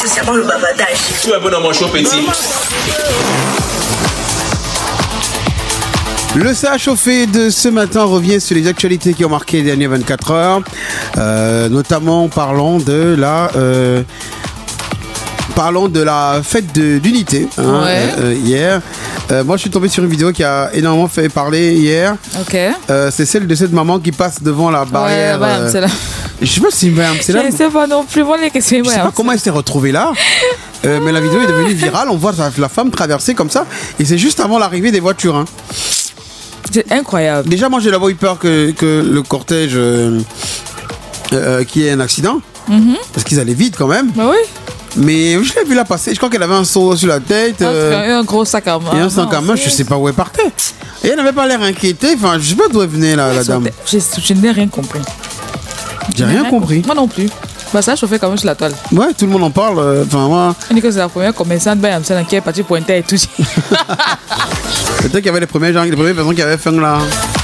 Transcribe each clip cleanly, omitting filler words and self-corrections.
nécessairement le bavardage. Tout est bon dans mon show petit. Le Ça a chauffé de ce matin revient sur les actualités qui ont marqué les dernières 24 heures, notamment parlons de la fête d'unité hier. Moi je suis tombé sur une vidéo qui a énormément fait parler hier. Ok. C'est celle de cette maman qui passe devant la barrière. Ouais, c'est là. Je sais pas si c'est là. Je sais pas non plus, moi les questions. Je sais pas comment elle s'est retrouvée là. Mais la vidéo est devenue virale. On voit la femme traverser comme ça. Et c'est juste avant l'arrivée des voitures. Hein. C'est incroyable. Déjà, moi j'ai d'abord eu peur que le cortège qu'il y ait un accident. Parce qu'ils allaient vite quand même. Bah oui. Mais je l'ai vu là passer. Je crois qu'elle avait un seau sur la tête. Un gros sac à main. Et un sac à main, je sais pas où elle partait. Et elle n'avait pas l'air inquiétée. Enfin, je sais pas d'où elle venait la dame. Je n'ai rien compris. J'ai rien compris. Moi non plus. Bah ça a chauffé quand même sur la toile. Ouais, tout le monde en parle. Enfin, moi. On dit que c'est la première commerçante qui est partie pour Inter et tout. Peut-être qu'il y avait les premières personnes qui avaient faim là.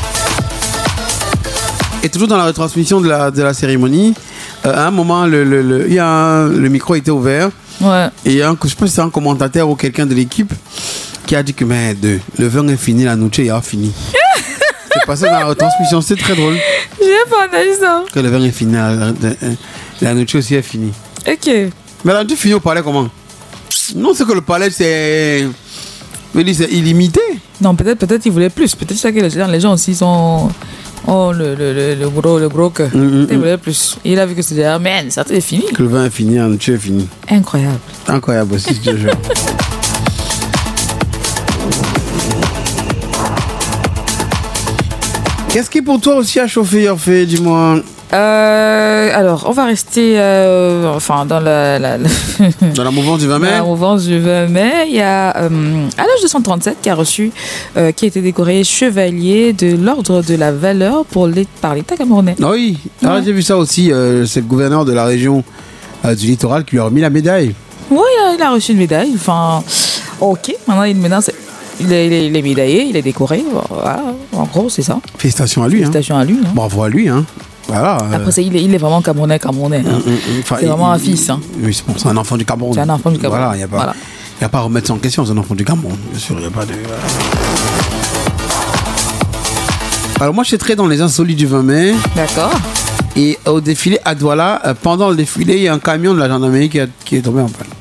Et toujours dans la retransmission de la cérémonie, à un moment, le micro était ouvert. Ouais. Et je sais pas si c'est un commentateur ou quelqu'un de l'équipe qui a dit que le vin est fini, la noche est fini. C'est passé dans la retransmission, c'est très drôle. J'ai pas entendu ça. Que le vin est fini, la noche aussi est finie. Ok. Mais la noche finit au palais comment? Non, c'est que le palais c'est illimité. Non, peut-être ils voulaient plus. Peut-être que les gens aussi sont. Oh, le gros cœur. Il voulait plus. Il a vu que c'était man, ça c'est fini. Que le vin est fini, la noche est finie. Incroyable. Incroyable aussi, je te jure. Qu'est-ce qui pour toi aussi a chauffé, Orphée, dis-moi? Alors, on va rester dans dans la mouvance du 20 mai. Dans la mouvance du 20 mai, il y a Aloche 237 qui a été décoré chevalier de l'ordre de la valeur par l'État camerounais. Oui, alors, j'ai vu ça aussi. C'est le gouverneur de la région du littoral qui lui a remis la médaille. Oui, il a reçu une médaille. Enfin, ok. Maintenant, il est médaillé, il est décoré. Voilà. En gros, c'est ça. Félicitations à lui. Félicitations à lui. Hein. Bravo à lui. Hein. Voilà. Après, il est vraiment camerounais. Hein. C'est vraiment un fils. Hein. Oui, c'est un enfant du Cameroun. C'est un enfant du Cameroun. Voilà, il n'y a pas à remettre ça en question, c'est un enfant du Cameroun. Bien sûr, il n'y a pas de. Alors, moi, je suis très dans les insolites du 20 mai. D'accord. Et au défilé à Douala, pendant le défilé, il y a un camion de la gendarmerie qui est tombé en panne.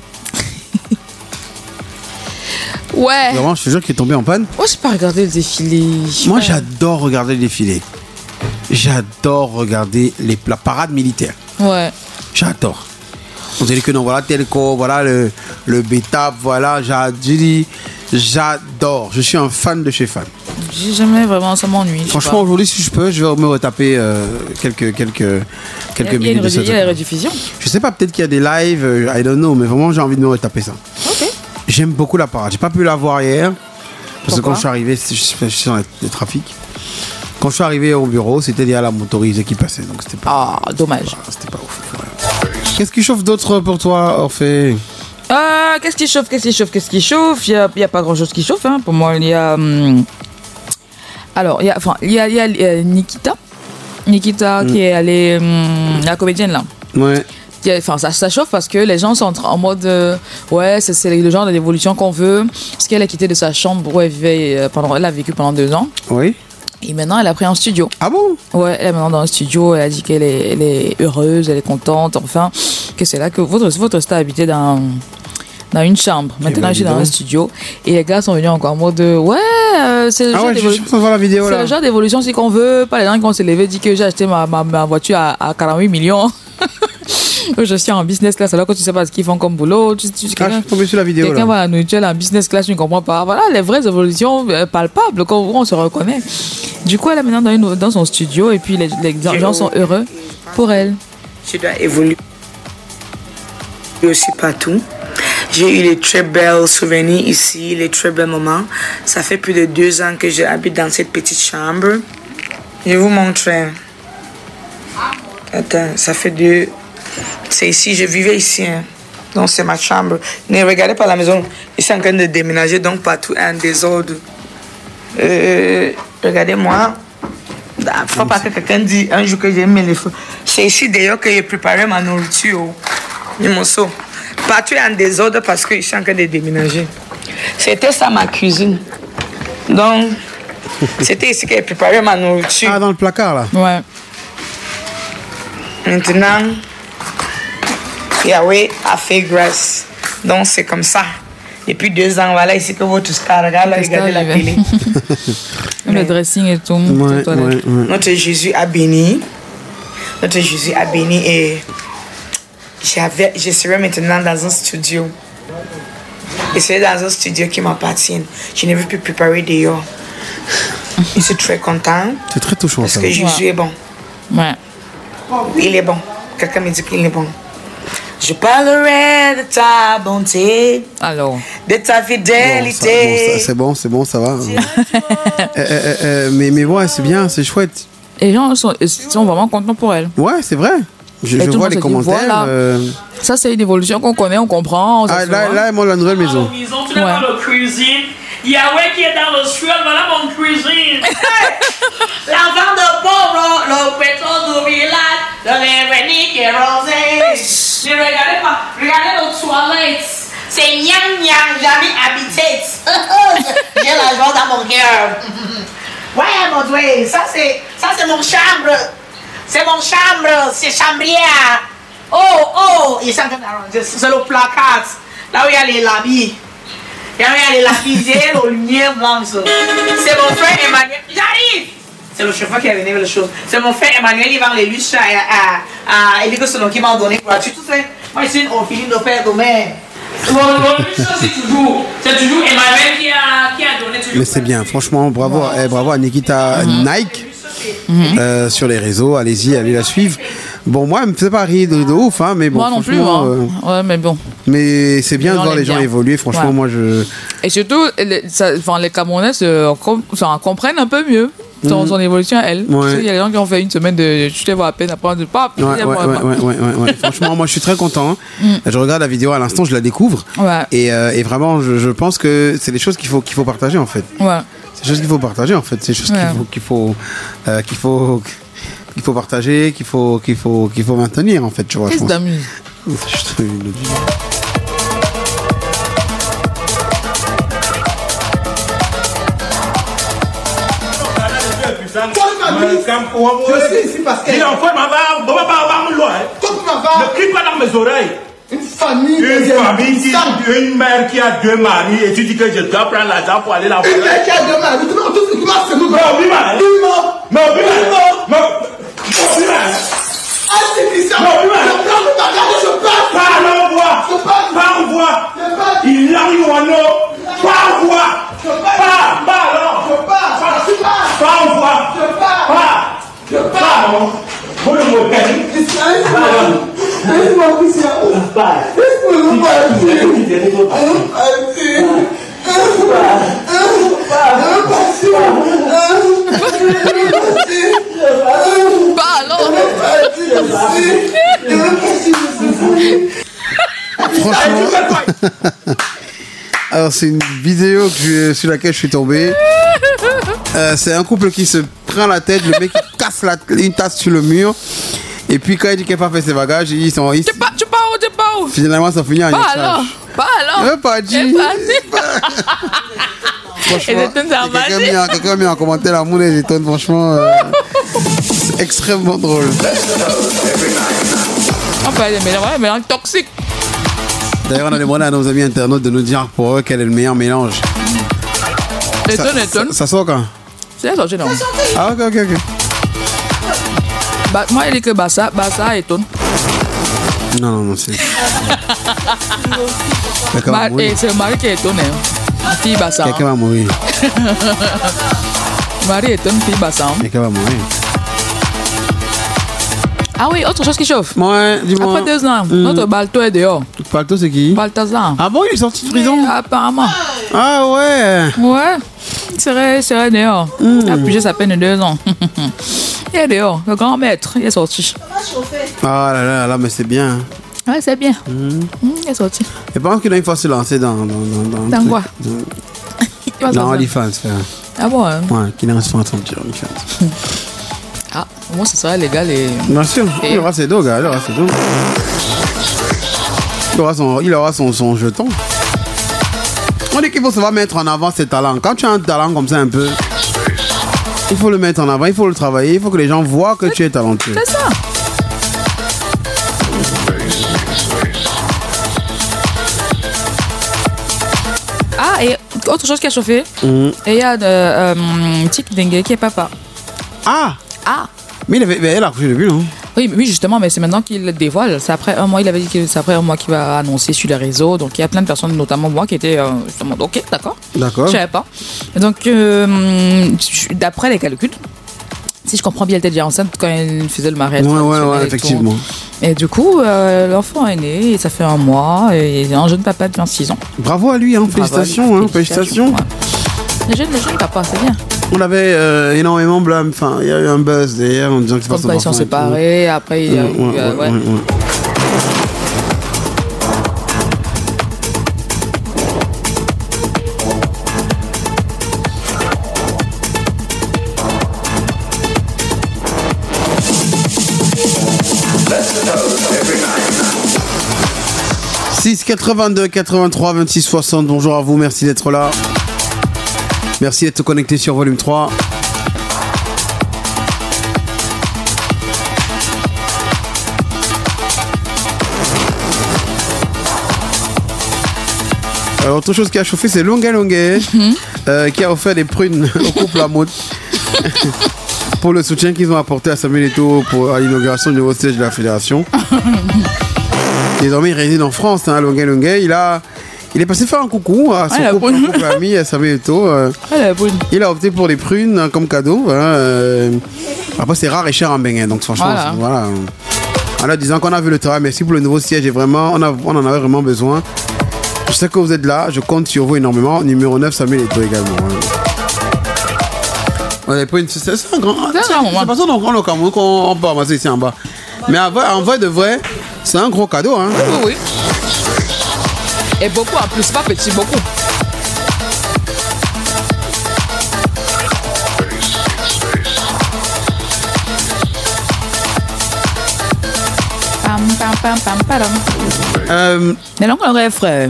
Ouais. Vraiment, je te jure qu'il est tombé en panne. Moi, je n'ai pas regardé le défilé. Moi, j'adore regarder le défilé. J'adore regarder la parade militaire. Ouais. J'adore. On se dit que non, voilà Telco, voilà le bêta, voilà, j'adore. Je suis un fan de chez fan. J'ai jamais vraiment, ça m'ennuie. Franchement, aujourd'hui, si je peux, je vais me retaper quelques minutes de ça. Il y a les rediffusions. Je sais pas, peut-être qu'il y a des lives, I don't know, mais vraiment, j'ai envie de me retaper ça. Ok. J'aime beaucoup la parade. J'ai pas pu la voir hier. Parce que quand je suis arrivé, je suis dans le trafic. Quand je suis arrivé au bureau, c'était déjà la motorisée qui passait. Donc c'était pas. Ah, dommage. C'était pas ouf. Ouais. Qu'est-ce qui chauffe d'autre pour toi, Orphée? Qu'est-ce qui chauffe? Il y a pas grand-chose qui chauffe. Hein. Pour moi, il y a. Alors, il y a Nikita. Nikita qui est allée. La comédienne là. Ouais. Enfin, ça chauffe parce que les gens sont en mode ouais, c'est le genre d'évolution qu'on veut. Parce qu'elle a quitté de sa chambre où elle a vécu pendant 2 ans. Oui. Et maintenant, elle a pris un studio. Ah bon? Ouais, elle est maintenant dans un studio. Elle a dit qu'elle est heureuse, elle est contente. Enfin, que c'est là que votre star habitait dans une chambre. Maintenant, je suis dans un studio. Et les gars sont venus encore en mode ouais, c'est le genre d'évolution. C'est le genre d'évolution si qu'on veut. Pas les gens qui vont se lever et dire que j'ai acheté ma voiture à 48 millions. Je suis en business class alors que tu sais pas ce qu'ils font comme boulot. Je suis tombé sur la vidéo. Quelqu'un va à la nourriture en business class, tu ne comprends pas. Voilà, les vraies évolutions palpables, où on se reconnaît. Du coup, elle est maintenant dans son studio et puis les gens sont heureux pour elle. Je dois évoluer aussi partout. J'ai eu les très belles souvenirs ici, les très belles moments. Ça fait plus de 2 ans que j'habite dans cette petite chambre. Je vous montre. Attends, ça fait 2... C'est ici, je vivais ici. Hein. Donc c'est ma chambre. Ne regardez pas la maison. Ils sont en train de déménager, donc partout un désordre. Regardez-moi. Il ne faut pas que quelqu'un dise un jour que j'ai mis les feux. C'est ici d'ailleurs que j'ai préparé ma nourriture. Partout est en désordre parce que je suis en train de déménager. C'était ça ma cuisine. Donc, c'était ici qu'elle préparait ma nourriture. Ah, dans le placard, là. Ouais. Maintenant, Yahweh a fait grâce. Donc, c'est comme ça. Depuis 2 ans, voilà, ici que votre star regarde, regardez la télé. Le dressing et tout. Ouais, toilette. Notre Jésus a béni. Notre Jésus a béni et je serai maintenant dans un studio. Et c'est dans un studio qui m'appartient. Je ne veux plus préparer dehors. Je suis très content. C'est très touchant, Parce ça. que Jésus est bon. Ouais. Il est bon. Quelqu'un me dit qu'il est bon. Je parlerai de ta bonté, Alors. de ta fidélité. C'est bon, ça va. Mais ouais, c'est bien, c'est chouette. Et les gens sont vraiment contents pour elle. Ouais, c'est vrai. Je tout le vois monde les se dit, commentaires. voilà. Ça, c'est une évolution qu'on connaît, on comprend. Ah, là, ils montent la nouvelle maison. Tu es dans la cuisine. Yahweh qui est dans le ciel, voilà mon cuisine. L'enfant de pauvre, le pétrole du village, le revenu qui est rosé. Ne regardez pas, regardez nos toilettes. C'est Nyang Nyang, jamais habité. J'ai la joie dans mon cœur. Ouais, mon Dieu, ça c'est mon chambre. C'est mon chambre, c'est chambrière. Oh, il s'en train d'arranger. C'est le placard. Là où il y a les labis. Il y a les lapisaires aux lumières blanches. C'est mon frère Emmanuel. J'arrive! C'est le chauffeur qui a donné les choses. C'est mon frère Emmanuel, il vend les lustres à Eligo Sono qui m'a donné gratuit. Tout ça. Moi, je suis une orpheline de père domaine. Le lustre, c'est toujours Emmanuel qui a donné toujours. Mais c'est bien, franchement, bravo à Nikita Nike sur les réseaux. Allez-y, allez la suivre. Bon, moi, elle me fait pas rire de ouf, hein, mais bon. Moi non plus, ouais, mais bon. Mais c'est bien de voir les gens évoluer, franchement, Ouais. moi je. Et surtout, les Camerounais comprennent un peu mieux son évolution à elle. Ouais. Parce qu'il y a des gens qui ont fait une semaine de. Je te vois à peine apprendre de pas. Ouais. Franchement, moi je suis très content. Je regarde la vidéo à l'instant, je la découvre. Ouais. Et vraiment, je pense que c'est des choses qu'il faut partager en fait. Ouais. C'est des choses qu'il faut partager en fait. C'est des choses qu'il faut partager, qu'il faut maintenir en fait. Tu vois, Qu'est-ce que t'amuses? Je suis ici parce que. Ne crie pas dans mes oreilles. Une famille, Une mère qui a 2 maris et tu dis que je dois prendre l'argent pour aller la voir. Une mère qui a 2 maris, tu vois tout ce qui m'a fait nous. Il a eu un eau. Pas Franchement, alors c'est une vidéo sur laquelle je suis tombé. C'est un couple qui se prend la tête, le mec qui casse une tasse sur le mur. Et puis quand il dit qu'il n'a pas fait ses bagages, ils sont. Tu pars où? Finalement, ça finit en Pas alors. Pas dit. Franchement, quelqu'un met en commentaire la moule et les tonnes, franchement, c'est extrêmement drôle. Enfin, les mélanges toxiques. D'ailleurs, on a demandé à nos amis internautes de nous dire pour eux quel est le meilleur mélange. Étonne. Ça sort quand? C'est sorti, non? Ah, ok. Moi, il dit que Bassa étonne. Non, c'est. C'est le mari qui est étonné. Fille Bassa. Quelqu'un va mourir. Mari étonne, fille Bassa. Quelqu'un va mourir. Ah oui, autre chose qui chauffe. Ouais, dis-moi. Après 2 ans, notre Balto est dehors. Balto, c'est qui? Balthazar. Ah bon, il est sorti de prison? Apparemment. Ah ouais. Ouais. Il serait dehors. Il a purgé sa peine de 2 ans. Il est dehors. Le grand maître, il est sorti. Ah là, mais c'est bien. Ouais, c'est bien. Il est sorti. Et par contre qu'il a une fois se lancer dans quoi? Dans OnlyFans, frère. Ah bon, hein? Ouais, qu'il a un son sur OnlyFans. Ah, moi, ce serait légal et. Bien sûr, il y aura ses dos, gars, il y aura ses dos. il aura son jeton. On dit qu'il faut savoir mettre en avant ses talents. Quand tu as un talent comme ça un peu, il faut le mettre en avant, il faut le travailler, il faut que les gens voient que tu es talentueux. C'est ça. Ah, et autre chose qui a chauffé, et il y a Tic Dengue qui est papa. Ah! Ah! Mais elle a accouché depuis, non? Oui, justement, mais c'est maintenant qu'il le dévoile. C'est après un mois, il avait dit que c'est après un mois qu'il va annoncer sur les réseaux. Donc il y a plein de personnes, notamment moi, qui étaient justement, ok, d'accord. D'accord. Je savais pas. Et donc, d'après les calculs, si je comprends bien, elle était déjà enceinte quand elle faisait le mariage. Ouais, effectivement. Et du coup, l'enfant est né, et ça fait un mois, et il est un jeune papa de 26 ans. Bravo à lui, hein. Félicitations. Félicitations. Ouais. Le jeune papa, c'est bien. On avait énormément blâme, enfin, il y a eu un buzz d'ailleurs en disant que c'est pas son enfant. Ils sont séparés, après il y a eu... Ouais. « 6 82 83 26 60 ». Bonjour à vous, merci d'être là. Merci d'être connecté sur Volume 3. Alors, autre chose qui a chauffé, c'est Longue qui a offert des prunes au couple Lamotte pour le soutien qu'ils ont apporté à Samuel Eto'o à l'inauguration du nouveau siège de la fédération. Désormais, il réside en France, hein, Longue. Il est passé faire un coucou à son couple ami, à Samuel Eto'o. Il a opté pour des prunes comme cadeau. Après, c'est rare et cher en Bénin, donc franchement, voilà. En disant qu'on a vu le travail, merci pour le nouveau siège, et vraiment, on en avait vraiment besoin. Je sais que vous êtes là, je compte sur vous énormément. Numéro 9, Samuel Eto'o également. C'est un grand moment. C'est pas ça dans le Cameroun qu'on peut ramasser ici en bas. Mais en vrai de vrai, c'est un gros cadeau. Hein. Oui. Et beaucoup en plus, pas petit, beaucoup. Mais donc, on aurait frère.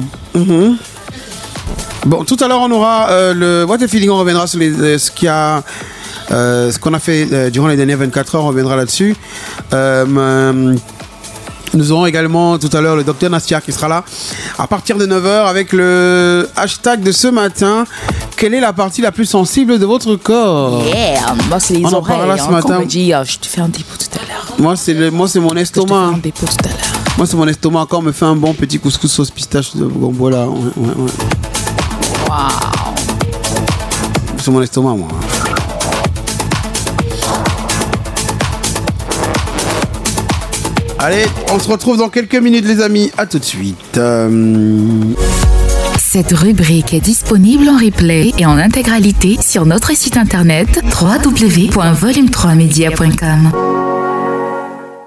Bon, tout à l'heure, on aura le What a Feeling, on reviendra sur ce qu'on a fait durant les dernières 24 heures, on reviendra là-dessus. Nous aurons également tout à l'heure le docteur Nastia qui sera là à partir de 9h avec le hashtag de ce matin. Quelle est la partie la plus sensible de votre corps? Moi c'est les oreilles. Ce matin. On me dit, je te fais un dépôt tout à l'heure. Moi c'est mon estomac. Je te fais un dépôt tout à l'heure. Moi c'est mon estomac. Quand on me fait un bon petit couscous sauce pistache de voilà. Ouais. Waouh. C'est mon estomac moi. Allez, on se retrouve dans quelques minutes les amis, à tout de suite. Cette rubrique est disponible en replay et en intégralité sur notre site internet www.volume3media.com.